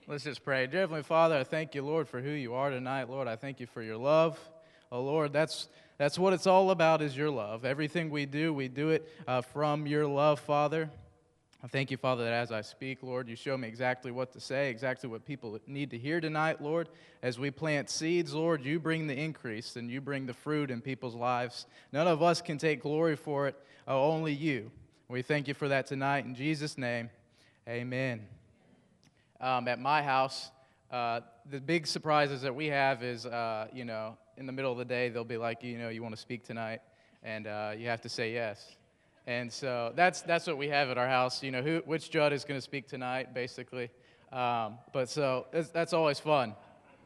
Let's just pray. Dear Heavenly Father, I thank you, Lord, for who you are tonight. Lord, I thank you for your love. Oh, Lord, that's what it's all about is your love. Everything we do it from your love, Father. I thank you, Father, that as I speak, Lord, you show me exactly what to say, exactly what people need to hear tonight, Lord. As we plant seeds, Lord, you bring the increase and you bring the fruit in people's lives. None of us can take glory for it, only you. We thank you for that tonight. In Jesus' name, amen. At my house, the big surprises that we have is, in the middle of the day, they'll be like, you want to speak tonight, and you have to say yes. And so that's what we have at our house. Which Judd is going to speak tonight, basically. But so that's always fun.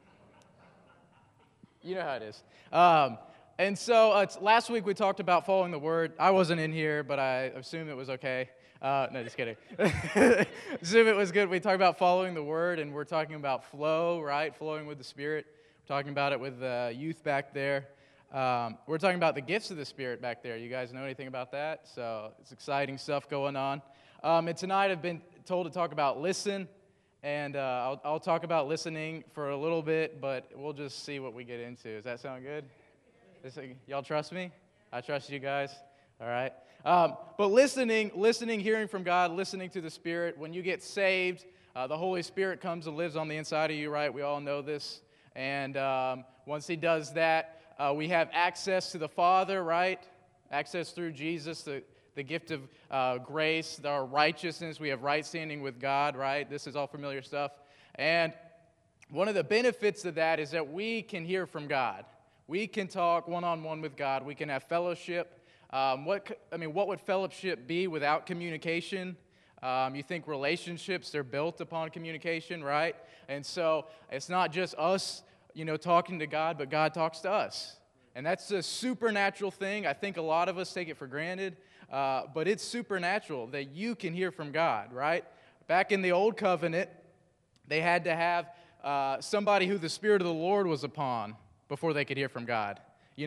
You know how it is. And so last week we talked about following the Word. I wasn't in here, but I assume it was okay. No, just kidding. Assume it was good. We talked about following the Word, and we're talking about flow, right? Flowing with the Spirit. We're talking about it with the youth back there. We're talking about the gifts of the Spirit back there. You guys know anything about that? So it's exciting stuff going on. And tonight I've been told to talk about listen, and I'll talk about listening for a little bit, but we'll just see what we get into. Does that sound good? Y'all trust me? I trust you guys. All right. But listening, hearing from God, listening to the Spirit. When you get saved, the Holy Spirit comes and lives on the inside of you, right? We all know this. And once He does that, we have access to the Father, right? Access through Jesus, the gift of grace, our righteousness. We have right standing with God, right? This is all familiar stuff. And one of the benefits of that is that we can hear from God. We can talk one-on-one with God. We can have fellowship. What would fellowship be without communication? You think relationships, they're built upon communication, right? And so it's not just us, talking to God, but God talks to us. And that's a supernatural thing. I think a lot of us take it for granted, but it's supernatural that you can hear from God, right? Back in the Old Covenant, they had to have somebody who the Spirit of the Lord was upon before they could hear from God.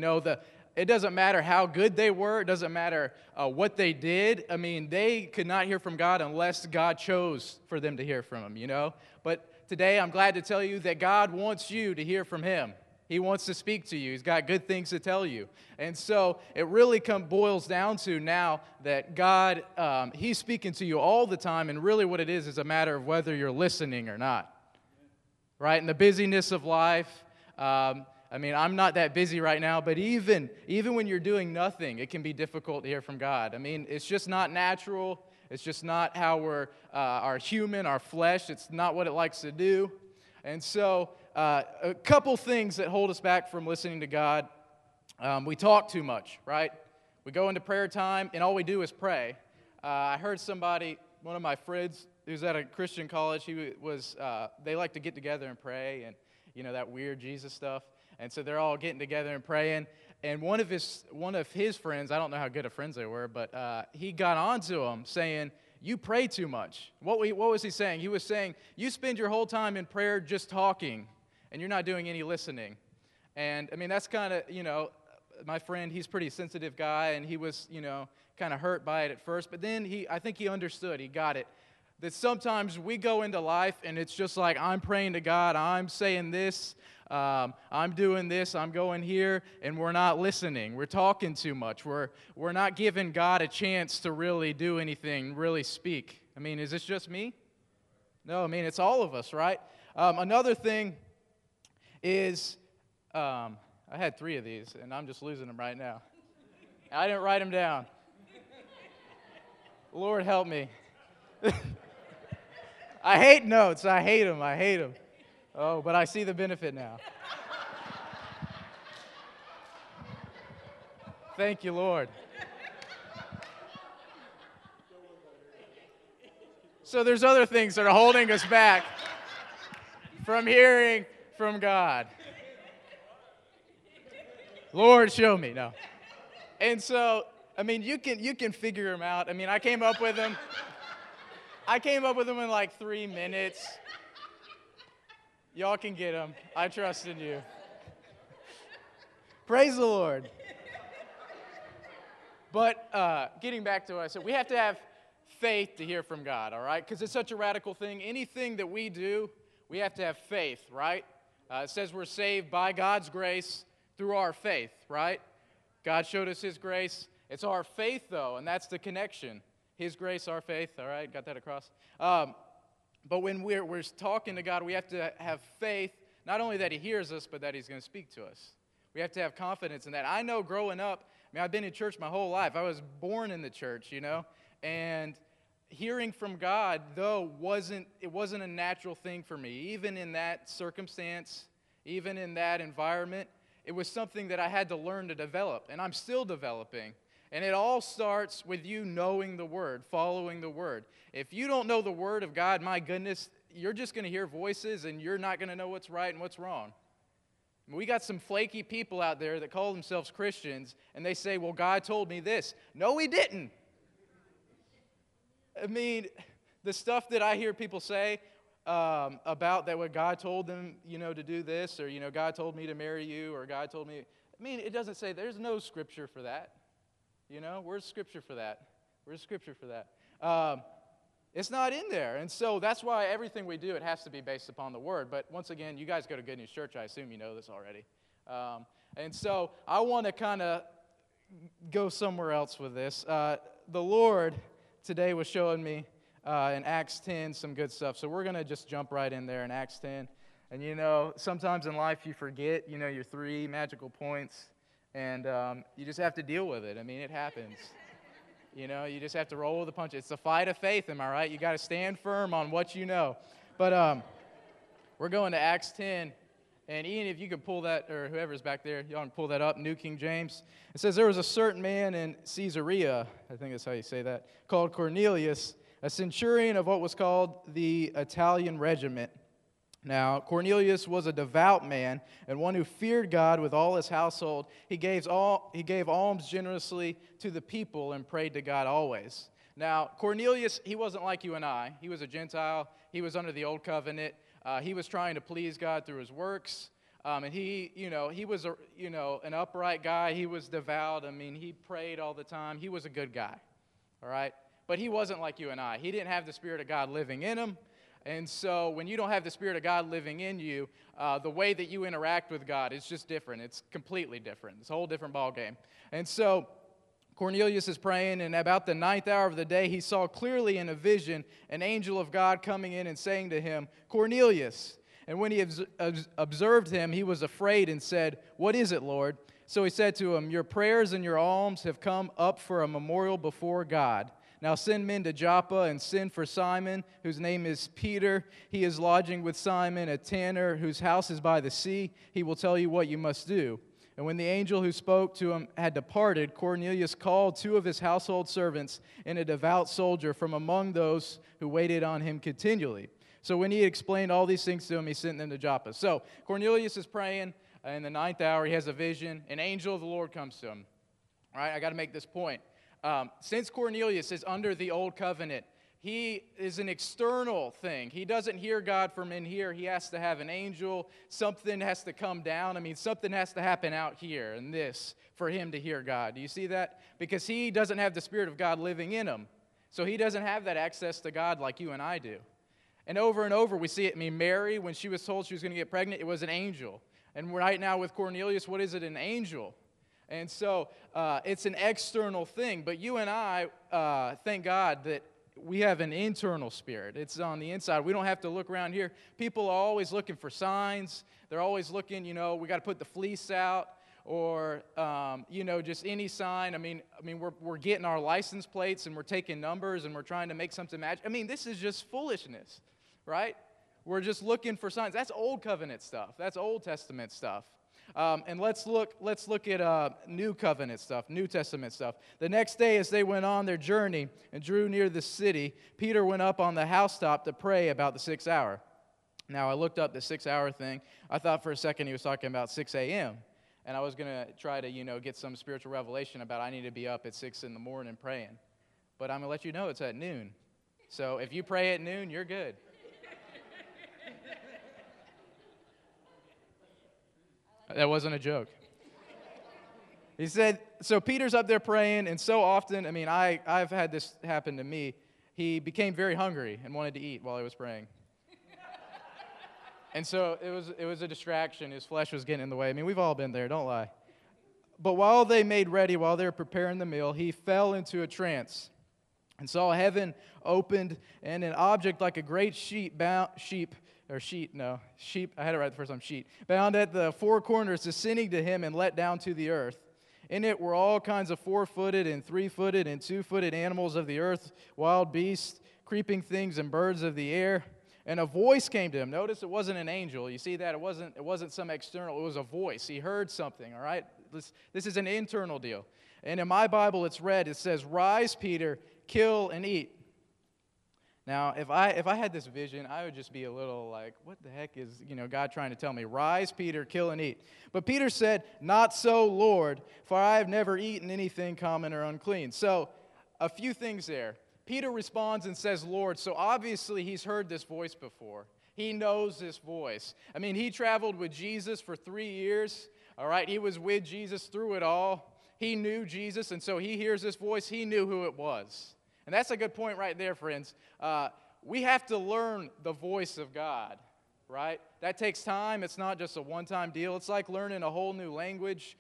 It doesn't matter how good they were. It doesn't matter what they did. I mean, they could not hear from God unless God chose for them to hear from Him, But today, I'm glad to tell you that God wants you to hear from Him. He wants to speak to you. He's got good things to tell you. And so it really boils down to now that God, He's speaking to you all the time, and really what it is a matter of whether you're listening or not. Right? In the busyness of life, I'm not that busy right now, but even when you're doing nothing, it can be difficult to hear from God. It's just not natural. It's just not how we're, our flesh. It's not what it likes to do. And so a couple things that hold us back from listening to God. We talk too much, right? We go into prayer time, and all we do is pray. I heard one of my friends who's at a Christian college, they like to get together and pray, and that weird Jesus stuff. And so they're all getting together and praying. And one of his friends, I don't know how good of friends they were, but he got on to him saying, "You pray too much." What was he saying? He was saying, "You spend your whole time in prayer just talking, and you're not doing any listening." And that's kind of, my friend, he's a pretty sensitive guy, and he was, kind of hurt by it at first. But then I think he understood. He got it. That sometimes we go into life, and it's just like, I'm praying to God, I'm saying this, I'm doing this, I'm going here, and we're not listening. We're talking too much. We're not giving God a chance to really do anything, really speak. Is this just me? No, it's all of us, right? Another thing is, I had 3 of these, and I'm just losing them right now. I didn't write them down. Lord help me. I hate notes. I hate them. Oh, but I see the benefit now. Thank you, Lord. So there's other things that are holding us back from hearing from God. Lord, show me. No. And so, you can figure them out. I came up with them. In like 3 minutes. Y'all can get them. I trust in you. Praise the Lord. But getting back to what I said, we have to have faith to hear from God, all right? Because it's such a radical thing. Anything that we do, We have to have faith, right? It says we're saved by God's grace through our faith, right? God showed us His grace. It's our faith, though, and that's the connection. His grace, our faith, all right? Got that across? But when we're talking to God, we have to have faith, not only that He hears us, but that He's going to speak to us. We have to have confidence in that. I know growing up, I've been in church my whole life. I was born in the church, and hearing from God, though, wasn't a natural thing for me. Even in that circumstance, even in that environment, it was something that I had to learn to develop, and I'm still developing. And it all starts with you knowing the Word, following the Word. If you don't know the Word of God, my goodness, you're just going to hear voices, and you're not going to know what's right and what's wrong. We got some flaky people out there that call themselves Christians, and they say, well, God told me this. No, He didn't. I mean, the stuff that I hear people say about that what God told them, to do this, or, God told me to marry you, or God told me, it doesn't say, there's no scripture for that. Where's scripture for that? Where's scripture for that? It's not in there. And so that's why everything we do, it has to be based upon the Word. But once again, you guys go to Good News Church. I assume you know this already. And so I want to kind of go somewhere else with this. The Lord today was showing me in Acts 10 some good stuff. So we're going to just jump right in there in Acts 10. And sometimes in life you forget, your 3 magical points. And you just have to deal with it. It happens. You just have to roll with the punches. It's a fight of faith, am I right? You got to stand firm on what you know. But we're going to Acts 10. And Ian, if you could pull that, or whoever's back there, y'all can pull that up, New King James. It says, there was a certain man in Caesarea, I think that's how you say that, called Cornelius, a centurion of what was called the Italian regiment. Now, Cornelius was a devout man and one who feared God with all his household. He gave alms generously to the people and prayed to God always. Now, Cornelius, he wasn't like you and I. He was a Gentile. He was under the old covenant. He was trying to please God through his works. And he was an upright guy. He was devout. He prayed all the time. He was a good guy. All right? But he wasn't like you and I. He didn't have the Spirit of God living in him. And so when you don't have the Spirit of God living in you, the way that you interact with God is just different. It's completely different. It's a whole different ballgame. And so Cornelius is praying, and about the 9th hour of the day, he saw clearly in a vision an angel of God coming in and saying to him, Cornelius. And when he observed him, he was afraid and said, what is it, Lord? So he said to him, your prayers and your alms have come up for a memorial before God. Now send men to Joppa and send for Simon, whose name is Peter. He is lodging with Simon, a tanner, whose house is by the sea. He will tell you what you must do. And when the angel who spoke to him had departed, Cornelius called 2 of his household servants and a devout soldier from among those who waited on him continually. So when he had explained all these things to him, he sent them to Joppa. So Cornelius is praying. In the 9th hour, he has a vision. An angel of the Lord comes to him. All right, I got to make this point. Since Cornelius is under the old covenant, he is an external thing. He doesn't hear God from in here. He has to have an angel. Something has to come down. Something has to happen out here in this for him to hear God. Do you see that? Because he doesn't have the Spirit of God living in him. So he doesn't have that access to God like you and I do. And over we see it. Mary, when she was told she was going to get pregnant, it was an angel. And right now with Cornelius, what is it? An angel. And so it's an external thing. But you and I, thank God that we have an internal spirit. It's on the inside. We don't have to look around here. People are always looking for signs. They're always looking, we got to put the fleece out or, just any sign. We're getting our license plates and we're taking numbers and we're trying to make something match. This is just foolishness, right? We're just looking for signs. That's Old Covenant stuff. That's Old Testament stuff. And let's look at New Covenant stuff, New Testament stuff. The next day, as they went on their journey and drew near the city, Peter went up on the housetop to pray about the 6th hour. Now, I looked up the 6-hour thing. I thought for a second he was talking about 6 a.m. And I was going to try to, get some spiritual revelation about I need to be up at 6 in the morning praying. But I'm going to let you know it's at noon. So if you pray at noon, you're good. That wasn't a joke. He said, so Peter's up there praying, and so often, I've had this happen to me. He became very hungry and wanted to eat while he was praying. And so it was a distraction. His flesh was getting in the way. I mean, we've all been there, don't lie. But while they made ready, while they were preparing the meal, he fell into a trance and saw heaven opened and an object like a great sheep, I had it right the first time, sheet, bound at the four corners, descending to him and let down to the earth. In it were all kinds of four-footed and three-footed and two-footed animals of the earth, wild beasts, creeping things, and birds of the air. And a voice came to him. Notice it wasn't an angel. You see that? It wasn't some external. It was a voice. He heard something, all right? This is an internal deal. And in my Bible, it's read, it says, "Rise, Peter, kill and eat." Now, if I had this vision, I would just be a little like, what the heck is, God trying to tell me? Rise, Peter, kill and eat. But Peter said, "Not so, Lord, for I have never eaten anything common or unclean." So, a few things there. Peter responds and says, "Lord." So obviously he's heard this voice before. He knows this voice. I mean, he traveled with Jesus for 3 years. All right, he was with Jesus through it all. He knew Jesus, and so he hears this voice. He knew who it was. And that's a good point right there, friends. We have to learn the voice of God, right? That takes time. It's not just a one-time deal. It's like learning a whole new language.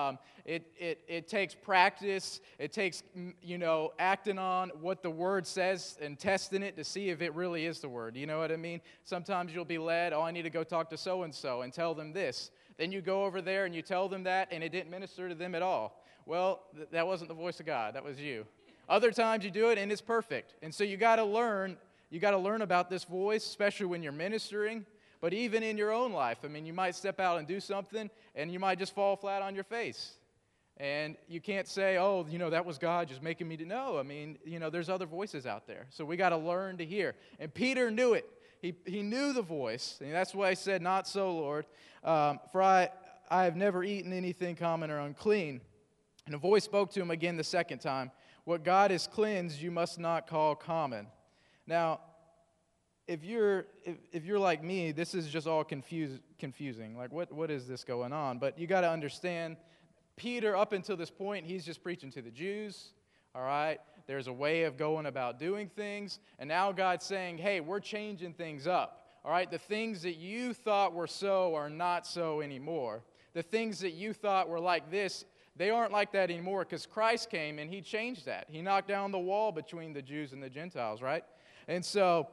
It takes practice. It takes, acting on what the Word says and testing it to see if it really is the Word. You know what I mean? Sometimes you'll be led, I need to go talk to so-and-so and tell them this. Then you go over there and you tell them that, and it didn't minister to them at all. Well, that wasn't the voice of God. That was you. Other times you do it, and it's perfect. And so you got to learn about this voice, especially when you're ministering. But even in your own life, I mean, you might step out and do something, and you might just fall flat on your face. And you can't say, "Oh, that was God just making me to know." I mean, there's other voices out there. So we got to learn to hear. And Peter knew it. He knew the voice. And that's why he said, "Not so, Lord, for I have never eaten anything common or unclean." And the voice spoke to him again the second time. "What God has cleansed, you must not call common." Now, if you're like me, this is just all confusing. Like, what is this going on? But you got to understand, Peter, up until this point, he's just preaching to the Jews, all right? There's a way of going about doing things, and now God's saying, hey, we're changing things up, all right? The things that you thought were so are not so anymore. The things that you thought were like this, they aren't like that anymore because Christ came and he changed that. He knocked down the wall between the Jews and the Gentiles, right? And so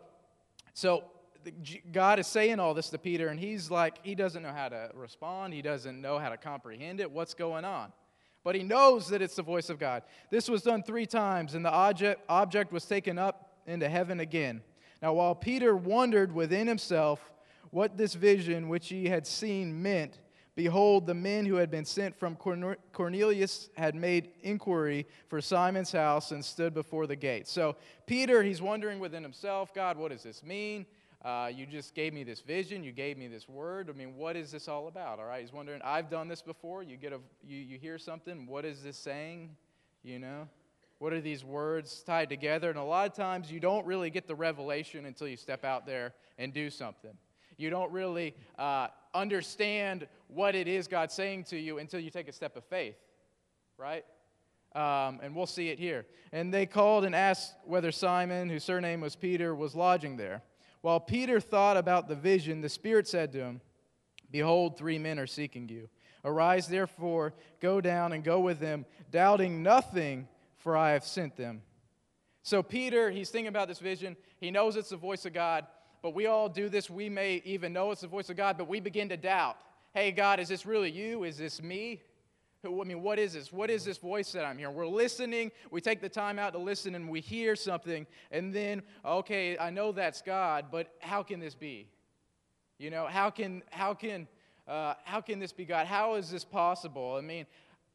God is saying all this to Peter, and he's like, he doesn't know how to respond. He doesn't know how to comprehend it. What's going on? But he knows that it's the voice of God. This was done 3 times, and the object was taken up into heaven again. Now, while Peter wondered within himself what this vision which he had seen meant, behold, the men who had been sent from Cornelius had made inquiry for Simon's house and stood before the gate. So Peter, he's wondering within himself, God, what does this mean? You just gave me this vision. You gave me this word. I mean, what is this all about? All right, he's wondering, I've done this before. You hear something. What is this saying? What are these words tied together? And a lot of times you don't really get the revelation until you step out there and do something. You don't really understand what it is God's saying to you until you take a step of faith, right? And we'll see it here. And they called and asked whether Simon, whose surname was Peter, was lodging there. While Peter thought about the vision, the Spirit said to him, "Behold, 3 men are seeking you. Arise, therefore, go down and go with them, doubting nothing, for I have sent them." So Peter, he's thinking about this vision. He knows it's the voice of God. But we all do this. We may even know it's the voice of God, but we begin to doubt. Hey, God, is this really you? Is this me? What is this? What is this voice that I'm hearing? We're listening. We take the time out to listen, and we hear something. And then, okay, I know that's God, but how can this be? How can this be God? How is this possible? I mean,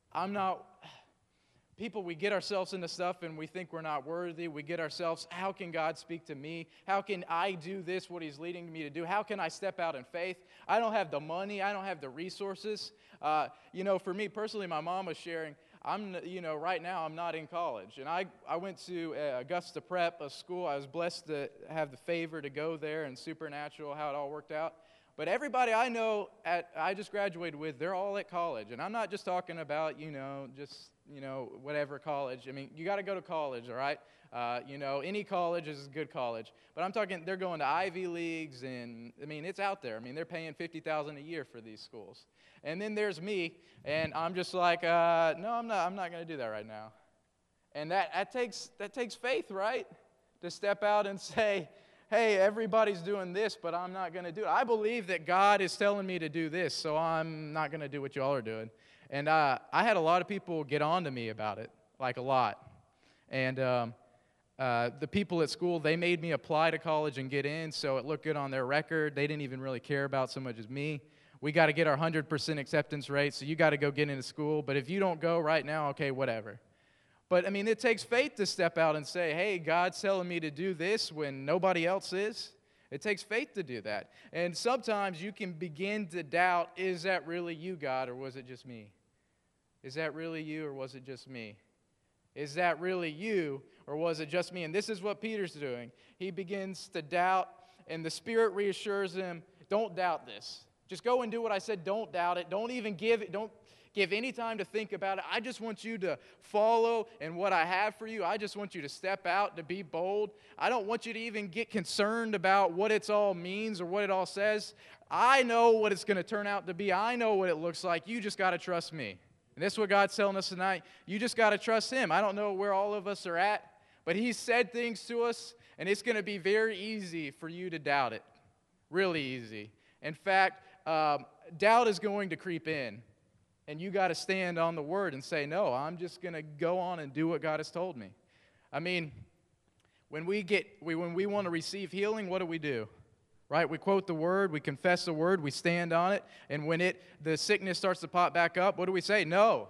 People, we get ourselves into stuff and we think we're not worthy. We get ourselves, how can God speak to me? How can I do this, what he's leading me to do? How can I step out in faith? I don't have the money. I don't have the resources. For me personally, my mom was sharing, right now I'm not in college. And I went to Augusta Prep, a school. I was blessed to have the favor to go there, and supernatural how it all worked out. But everybody I know I just graduated with, they're all at college. And I'm not just talking about, whatever college. I mean, you got to go to college, all right? Any college is a good college. But I'm talking, they're going to Ivy Leagues, and, I mean, it's out there. I mean, they're paying $50,000 a year for these schools. And then there's me, and I'm just like, no, I'm not going to do that right now. And that takes faith, right? To step out and say, hey, everybody's doing this, but I'm not going to do it. I believe that God is telling me to do this, so I'm not going to do what y'all are doing. And I had a lot of people get on to me about it, like a lot. And the people at school, they made me apply to college and get in, so it looked good on their record. They didn't even really care about so much as me. We got to get our 100% acceptance rate, so you got to go get into school. But if you don't go right now, okay, whatever. But, I mean, it takes faith to step out and say, hey, God's telling me to do this when nobody else is. It takes faith to do that. And sometimes you can begin to doubt, is that really you, God, or was it just me? Is that really you, or was it just me? Is that really you, or was it just me? And this is what Peter's doing. He begins to doubt, and the Spirit reassures him, don't doubt this. Just go and do what I said. Don't doubt it. Don't give any time to think about it. I just want you to follow in what I have for you. I just want you to step out, to be bold. I don't want you to even get concerned about what it all means or what it all says. I know what it's going to turn out to be. I know what it looks like. You just got to trust me. And that's what God's telling us tonight. You just got to trust Him. I don't know where all of us are at, but He said things to us, and it's going to be very easy for you to doubt it. Really easy. In fact, doubt is going to creep in. And you got to stand on the Word and say, no, I'm just going to go on and do what God has told me. I mean, when we want to receive healing, what do? Right? We quote the Word, we confess the Word, we stand on it, and when the sickness starts to pop back up, what do we say? No,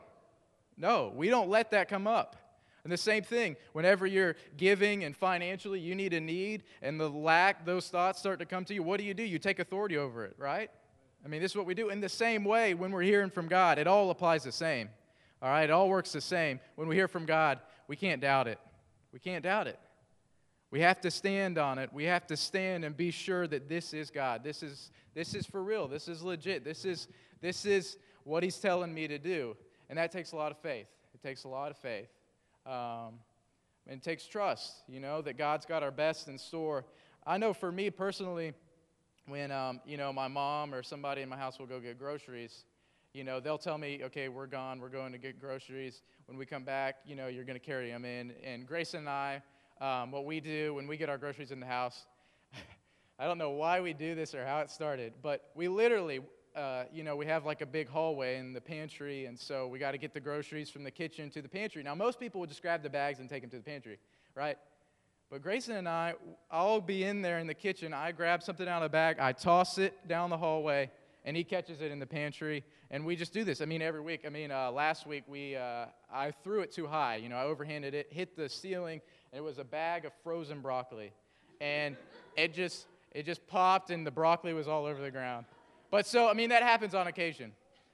we don't let that come up. And the same thing, whenever you're giving and financially you need a need, and the lack, those thoughts start to come to you, what do? You take authority over it, right? I mean, this is what we do. In the same way, when we're hearing from God, it all applies the same. All right? It all works the same. When we hear from God, we can't doubt it. We can't doubt it. We have to stand on it. We have to stand and be sure that this is God. This is for real. This is legit. This is what He's telling me to do. And that takes a lot of faith. It takes a lot of faith. And it takes trust, that God's got our best in store. I know for me personally, when, my mom or somebody in my house will go get groceries, they'll tell me, okay, we're gone, we're going to get groceries. When we come back, you're going to carry them in. And Grace and I, what we do when we get our groceries in the house, I don't know why we do this or how it started, but we literally, we have like a big hallway in the pantry, and so we got to get the groceries from the kitchen to the pantry. Now, most people would just grab the bags and take them to the pantry, right? But Grayson and I'll be in there in the kitchen. I grab something out of the bag. I toss it down the hallway, and he catches it in the pantry. And we just do this. I mean, every week. I mean, last week I threw it too high. I overhanded it, hit the ceiling, and it was a bag of frozen broccoli. And it just popped, and the broccoli was all over the ground. But so, I mean, that happens on occasion.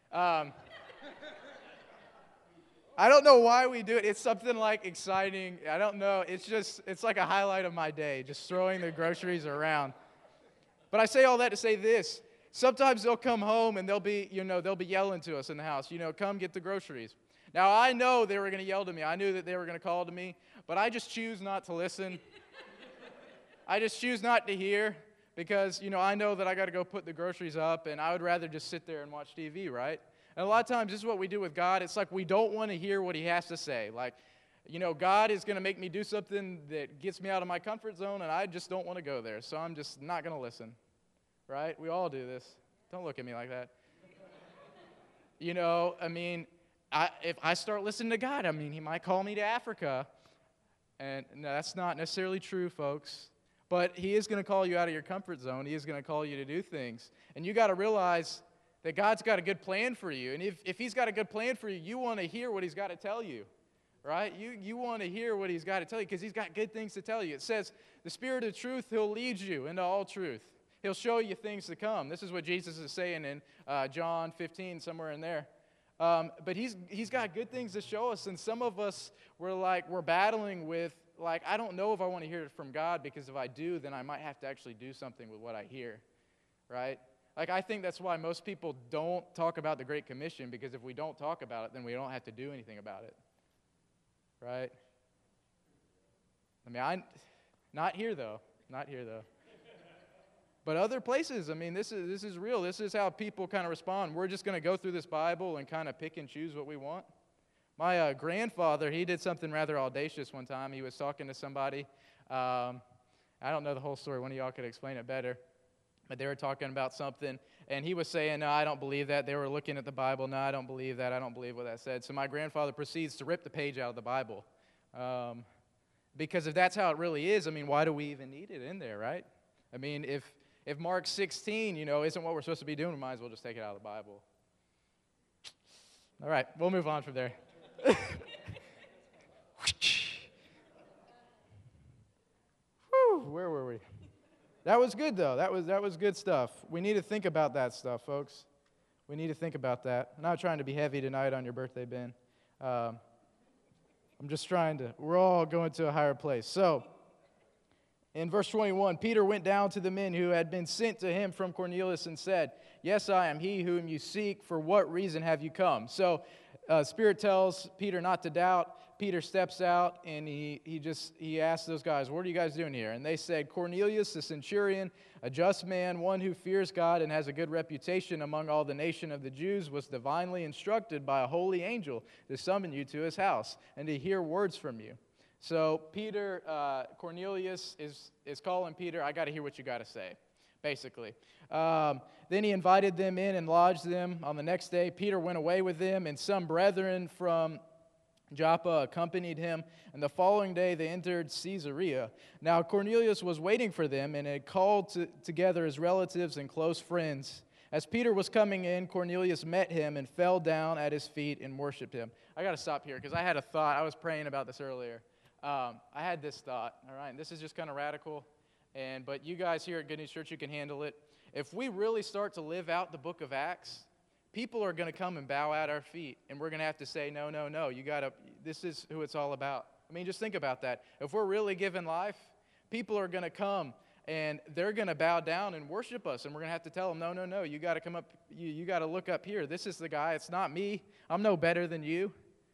I don't know why we do it. It's something like exciting. I don't know. It's like a highlight of my day, just throwing the groceries around. But I say all that to say this. Sometimes they'll come home and they'll be yelling to us in the house, come get the groceries. Now, I know they were going to yell to me. I knew that they were going to call to me, but I just choose not to listen. I just choose not to hear because, I know that I got to go put the groceries up, and I would rather just sit there and watch TV, right? And a lot of times, this is what we do with God. It's like we don't want to hear what He has to say. Like, God is going to make me do something that gets me out of my comfort zone, and I just don't want to go there. So I'm just not going to listen, right? We all do this. Don't look at me like that. If I start listening to God, He might call me to Africa. And no, that's not necessarily true, folks. But He is going to call you out of your comfort zone. He is going to call you to do things. And you got to realize that God's got a good plan for you. And if He's got a good plan for you, you want to hear what He's got to tell you, right? You want to hear what He's got to tell you because He's got good things to tell you. It says, the Spirit of truth, He'll lead you into all truth. He'll show you things to come. This is what Jesus is saying in John 15, somewhere in there. But he's got good things to show us. And some of us, we're battling with, I don't know if I want to hear it from God because if I do, then I might have to actually do something with what I hear, right? Like, I think that's why most people don't talk about the Great Commission, because if we don't talk about it, then we don't have to do anything about it. Right? I mean, not here, though. Not here, though. But other places, I mean, this is real. This is how people kind of respond. We're just going to go through this Bible and kind of pick and choose what we want. My grandfather, he did something rather audacious one time. He was talking to somebody. I don't know the whole story. One of y'all could explain it better. But they were talking about something, and he was saying, no, I don't believe that. They were looking at the Bible. No, I don't believe that. I don't believe what that said. So my grandfather proceeds to rip the page out of the Bible. Because if that's how it really is, I mean, why do we even need it in there, right? I mean, if Mark 16, isn't what we're supposed to be doing, we might as well just take it out of the Bible. All right, we'll move on from there. Whew, where were we? That was good, though. That was good stuff. We need to think about that stuff, folks. We need to think about that. I'm not trying to be heavy tonight on your birthday, Ben. I'm just we're all going to a higher place. So, in verse 21, Peter went down to the men who had been sent to him from Cornelius and said, "Yes, I am he whom you seek. For what reason have you come?" So, Spirit tells Peter not to doubt. Peter steps out and he asks those guys, "What are you guys doing here?" And they said, "Cornelius, the centurion, a just man, one who fears God and has a good reputation among all the nation of the Jews, was divinely instructed by a holy angel to summon you to his house and to hear words from you." So Cornelius is calling Peter, "I got to hear what you got to say," basically. Then he invited them in and lodged them. On the next day, Peter went away with them, and some brethren from Joppa accompanied him, and the following day they entered Caesarea. Now Cornelius was waiting for them and had called together his relatives and close friends. As Peter was coming in, Cornelius met him and fell down at his feet and worshipped him. I got to stop here because I had a thought. I was praying about this earlier. I had this thought, all right, and this is just kind of radical, but you guys here at Good News Church, you can handle it. If we really start to live out the book of Acts, people are going to come and bow at our feet, and we're going to have to say, no, this is who it's all about. I mean, just think about that. If we're really giving life, people are going to come, and they're going to bow down and worship us, and we're going to have to tell them, no, you got to come up, you got to look up here. This is the guy. It's not me. I'm no better than you.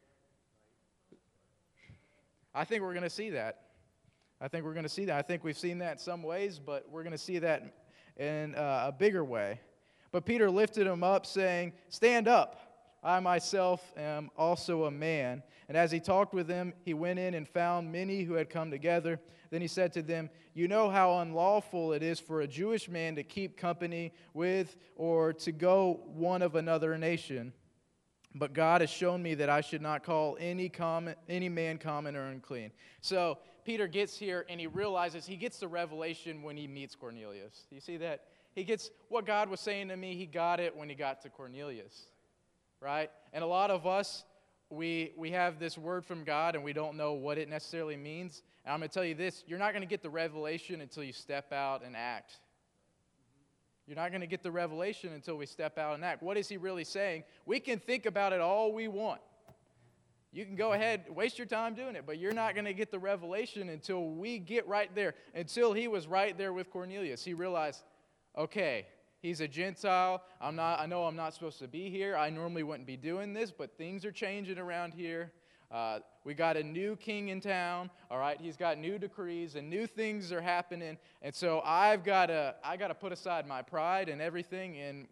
I think we're going to see that. I think we've seen that in some ways, but we're going to see that in a bigger way. But Peter lifted him up, saying, "Stand up. I myself am also a man." And as he talked with them, he went in and found many who had come together. Then he said to them, "You know how unlawful it is for a Jewish man to keep company with or to go one of another nation. But God has shown me that I should not call any man common or unclean." So Peter gets here and he realizes, he gets the revelation when he meets Cornelius. You see that? He gets what God was saying to me, he got it when he got to Cornelius, right? And a lot of us, we have this word from God and we don't know what it necessarily means. And I'm going to tell you this, you're not going to get the revelation until you step out and act. You're not going to get the revelation until we step out and act. What is he really saying? We can think about it all we want. You can go ahead, waste your time doing it, but you're not going to get the revelation until we get right there. Until he was right there with Cornelius. He realized, okay, he's a Gentile. I know I'm not supposed to be here. I normally wouldn't be doing this, but things are changing around here. We got a new king in town, all right? He's got new decrees and new things are happening. And so I got to put aside my pride and everything, and,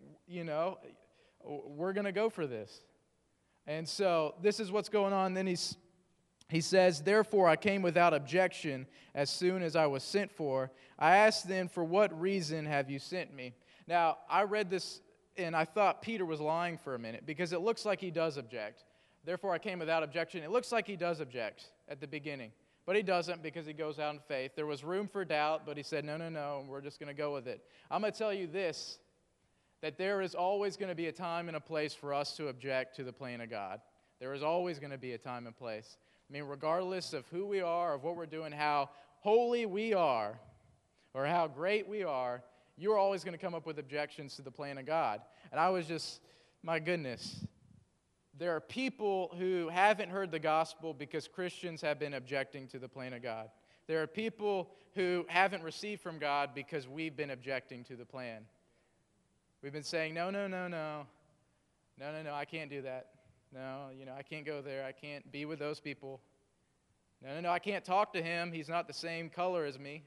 we're going to go for this. And so this is what's going on. Then he says, "Therefore I came without objection as soon as I was sent for. I asked then, for what reason have you sent me?" Now, I read this and I thought Peter was lying for a minute because it looks like he does object. "Therefore I came without objection." It looks like he does object at the beginning, but he doesn't because he goes out in faith. There was room for doubt, but he said, no, we're just going to go with it. I'm going to tell you this, that there is always going to be a time and a place for us to object to the plan of God. There is always going to be a time and place. I mean, regardless of who we are, of what we're doing, how holy we are, or how great we are, you're always going to come up with objections to the plan of God. And I was just, my goodness, there are people who haven't heard the gospel because Christians have been objecting to the plan of God. There are people who haven't received from God because we've been objecting to the plan. We've been saying, no, no, no, no. No, no, no, I can't do that. No, I can't go there. I can't be with those people. No, no, no, I can't talk to him. He's not the same color as me.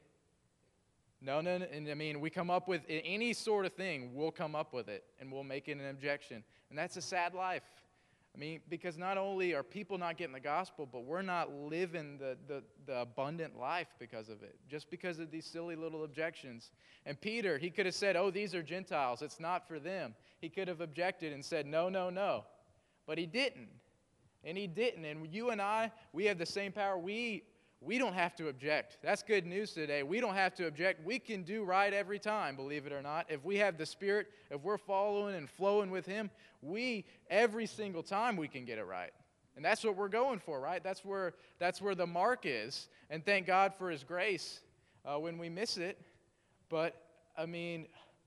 No, no, no. And I mean, we come up with any sort of thing, we'll come up with it, and we'll make it an objection. And that's a sad life. I mean, because not only are people not getting the gospel, but we're not living the abundant life because of it, just because of these silly little objections. And Peter, he could have said, oh, these are Gentiles. It's not for them. He could have objected and said, no, no, no. But he didn't. And he didn't. And you and I, we have the same power. We don't have to object. That's good news today. We don't have to object. We can do right every time, believe it or not. If we have the Spirit, if we're following and flowing with Him, every single time we can get it right. And that's what we're going for, right? That's where the mark is. And thank God for His grace when we miss it. But, I mean,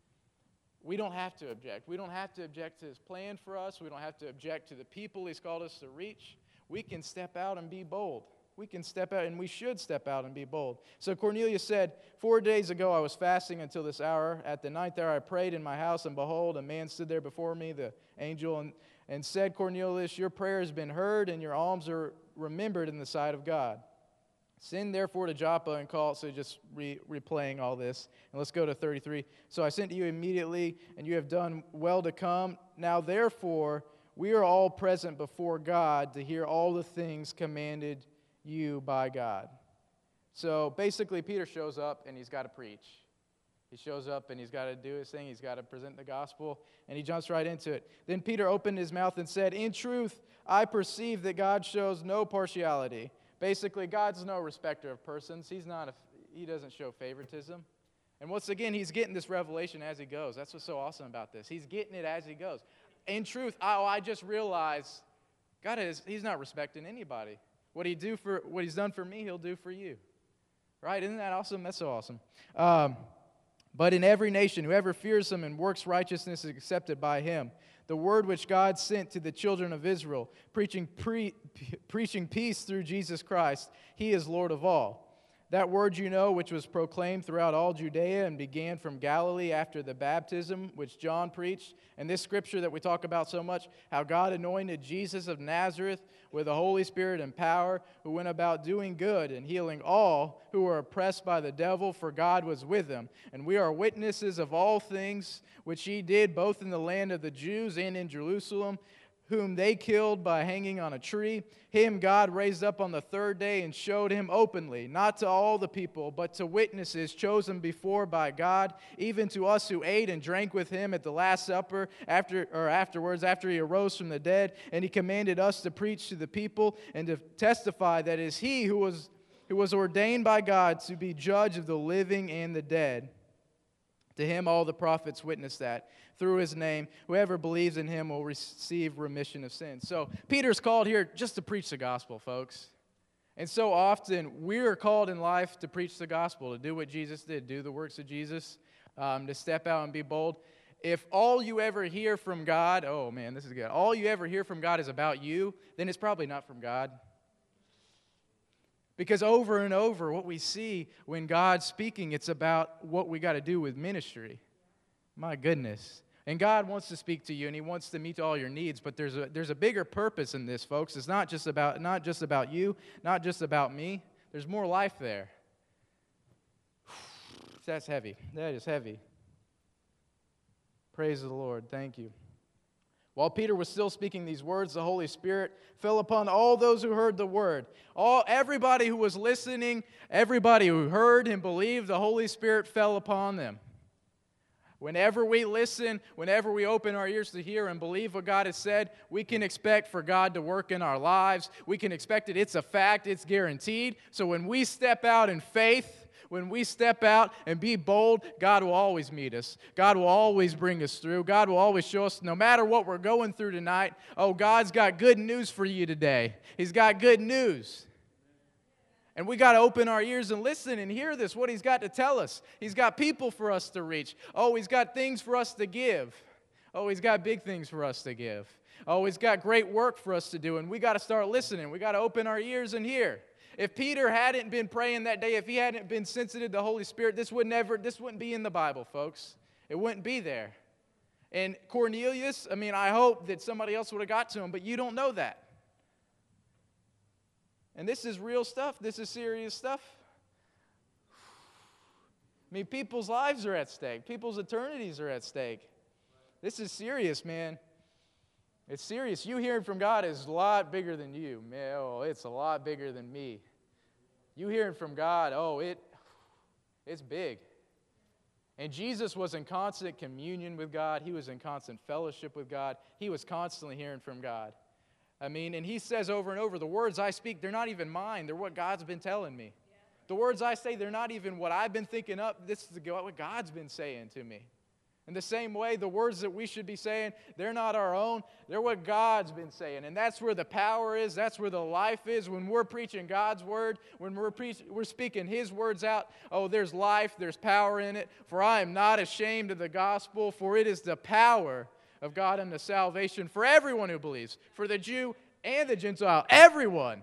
we don't have to object. We don't have to object to His plan for us. We don't have to object to the people He's called us to reach. We can step out and be bold. We can step out, and we should step out and be bold. So Cornelius said, 4 days ago I was fasting until this hour. At the ninth hour I prayed in my house, and behold, a man stood there before me, the angel, and said, Cornelius, your prayer has been heard, and your alms are remembered in the sight of God. Send therefore to Joppa and call. So just replaying all this. And let's go to 33. So I sent to you immediately, and you have done well to come. Now therefore we are all present before God to hear all the things commanded you by God. So basically Peter shows up and he's got to preach. He shows up and he's got to do his thing. He's got to present the gospel, and he jumps right into it. Then Peter opened his mouth and said, in truth, I perceive that God shows no partiality. Basically, God's no respecter of persons. He doesn't show favoritism. And once again, he's getting this revelation as he goes. That's what's so awesome about this. He's getting it as he goes. In truth, I just realized he's not respecting anybody. What he's done for me, he'll do for you. Right? Isn't that awesome? That's so awesome. But in every nation, whoever fears him and works righteousness is accepted by him. The word which God sent to the children of Israel, preaching peace through Jesus Christ, he is Lord of all. That word which was proclaimed throughout all Judea and began from Galilee after the baptism which John preached. And this scripture that we talk about so much, how God anointed Jesus of Nazareth with the Holy Spirit and power, who went about doing good and healing all who were oppressed by the devil, for God was with him. And we are witnesses of all things which he did, both in the land of the Jews and in Jerusalem, whom they killed by hanging on a tree. Him God raised up on the third day and showed him openly, not to all the people, but to witnesses chosen before by God, even to us who ate and drank with him at the Last Supper afterwards, after he arose from the dead. And he commanded us to preach to the people and to testify that it is he who was ordained by God to be judge of the living and the dead. To him all the prophets witness that through his name, whoever believes in him will receive remission of sins. So Peter's called here just to preach the gospel, folks. And so often we're called in life to preach the gospel, to do what Jesus did, do the works of Jesus, to step out and be bold. If all you ever hear from God, oh man, this is good. All you ever hear from God is about you, then it's probably not from God. Because over and over, what we see when God's speaking, it's about what we got to do with ministry. My goodness. And God wants to speak to you, and he wants to meet all your needs, but there's a bigger purpose in this, folks. It's not just about you, not just about me. There's more life there. That's heavy. That is heavy. Praise the Lord. Thank you. While Peter was still speaking these words, the Holy Spirit fell upon all those who heard the word. Everybody who was listening, everybody who heard and believed, the Holy Spirit fell upon them. Whenever we listen, whenever we open our ears to hear and believe what God has said, we can expect for God to work in our lives. We can expect it. It's a fact. It's guaranteed. So when we step out in faith, when we step out and be bold, God will always meet us. God will always bring us through. God will always show us, no matter what we're going through tonight, oh, God's got good news for you today. He's got good news. And we got to open our ears and listen and hear this, what he's got to tell us. He's got people for us to reach. Oh, he's got things for us to give. Oh, he's got big things for us to give. Oh, he's got great work for us to do, and we got to start listening. We got to open our ears and hear. If Peter hadn't been praying that day, if he hadn't been sensitive to the Holy Spirit, this wouldn't be in the Bible, folks. It wouldn't be there. And Cornelius, I mean, I hope that somebody else would have got to him, but you don't know that. And this is real stuff. This is serious stuff. I mean, people's lives are at stake. People's eternities are at stake. This is serious, man. It's serious. You hearing from God is a lot bigger than you. Man, oh, it's a lot bigger than me. You hearing from God, it's big. And Jesus was in constant communion with God. He was in constant fellowship with God. He was constantly hearing from God. I mean, and he says over and over, the words I speak, they're not even mine. They're what God's been telling me. The words I say, they're not even what I've been thinking up. This is what God's been saying to me. In the same way, the words that we should be saying, they're not our own. They're what God's been saying. And that's where the power is. That's where the life is. When we're preaching God's word, when we're speaking His words out, there's life, there's power in it. For I am not ashamed of the gospel, for it is the power of God unto salvation for everyone who believes, for the Jew and the Gentile, everyone.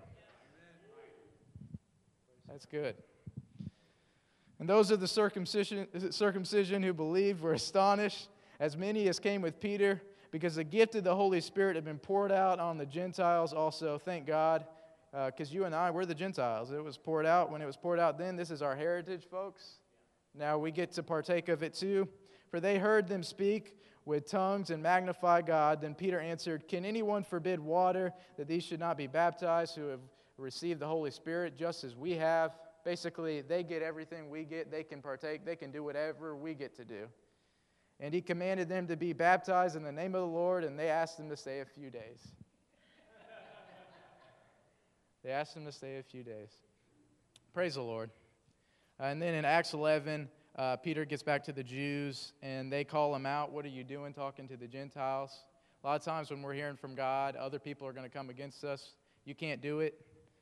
That's good. And those of the circumcision who believed were astonished, as many as came with Peter, because the gift of the Holy Spirit had been poured out on the Gentiles also. Thank God, because you and I, we're the Gentiles. It was poured out. When it was poured out then, this is our heritage, folks. Now we get to partake of it too. For they heard them speak with tongues and magnify God. Then Peter answered, can anyone forbid water that these should not be baptized who have received the Holy Spirit just as we have? Basically, they get everything we get. They can partake. They can do whatever we get to do. And he commanded them to be baptized in the name of the Lord, and they asked him to stay a few days. They asked him to stay a few days. Praise the Lord. And then in Acts 11, Peter gets back to the Jews, and they call him out. What are you doing talking to the Gentiles? A lot of times when we're hearing from God, other people are going to come against us. You can't do it,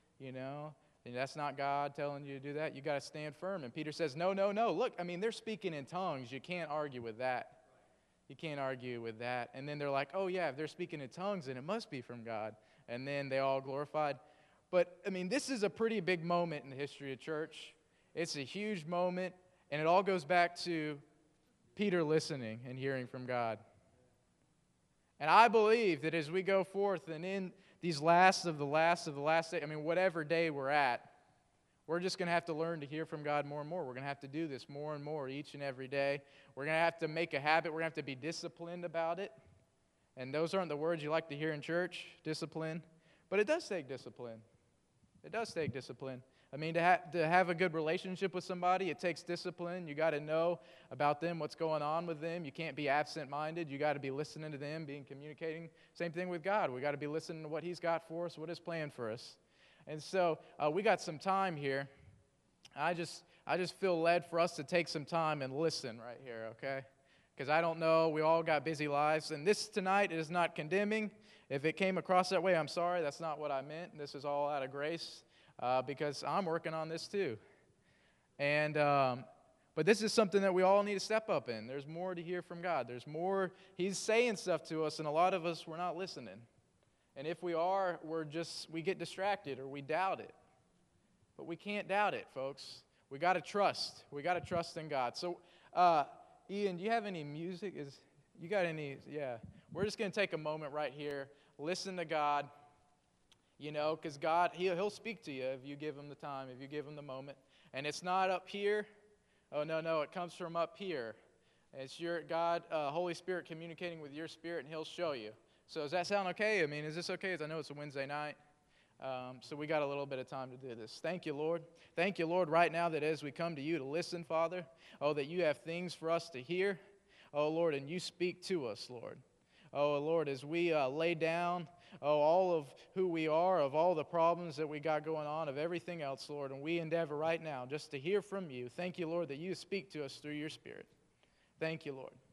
And that's not God telling you to do that. You got to stand firm. And Peter says, no. Look, I mean, they're speaking in tongues. You can't argue with that. You can't argue with that. And then they're like, oh, yeah, if they're speaking in tongues, then it must be from God. And then they all glorified. But, I mean, this is a pretty big moment in the history of church. It's a huge moment. And it all goes back to Peter listening and hearing from God. And I believe that as we go forth and in these last of the last day, whatever day we're at, we're just going to have to learn to hear from God more and more. We're going to have to do this more and more each and every day. We're going to have to make a habit. We're going to have to be disciplined about it. And those aren't the words you like to hear in church, discipline. But it does take discipline. It does take discipline. To have a good relationship with somebody, it takes discipline. You got to know about them, what's going on with them. You can't be absent-minded. You got to be listening to them, communicating. Same thing with God. We got to be listening to what He's got for us, what His plan for us. And so we got some time here. I just feel led for us to take some time and listen right here, okay? Because I don't know. We all got busy lives. And this tonight is not condemning. If it came across that way, I'm sorry. That's not what I meant. This is all out of grace. Because I'm working on this too. And but this is something that we all need to step up in. There's more to hear from God. There's more. He's saying stuff to us, and a lot of us, we're not listening. And if we are, we get distracted or we doubt it. But we can't doubt it, folks. We got to trust. We got to trust in God. So, Ian, do you have any music? You got any? Yeah. We're just going to take a moment right here. Listen to God. Because God, He'll speak to you if you give Him the time, if you give Him the moment. And it's not up here. Oh, no, it comes from up here. It's your God, Holy Spirit communicating with your spirit, and He'll show you. So does that sound okay? Is this okay? I know it's a Wednesday night. So we got a little bit of time to do this. Thank you, Lord. Thank you, Lord, right now that as we come to you to listen, Father, that you have things for us to hear. Oh, Lord, and you speak to us, Lord. Oh, Lord, as we lay down, all of who we are, of all the problems that we got going on, of everything else, Lord, and we endeavor right now just to hear from you. Thank you, Lord, that you speak to us through your Spirit. Thank you, Lord.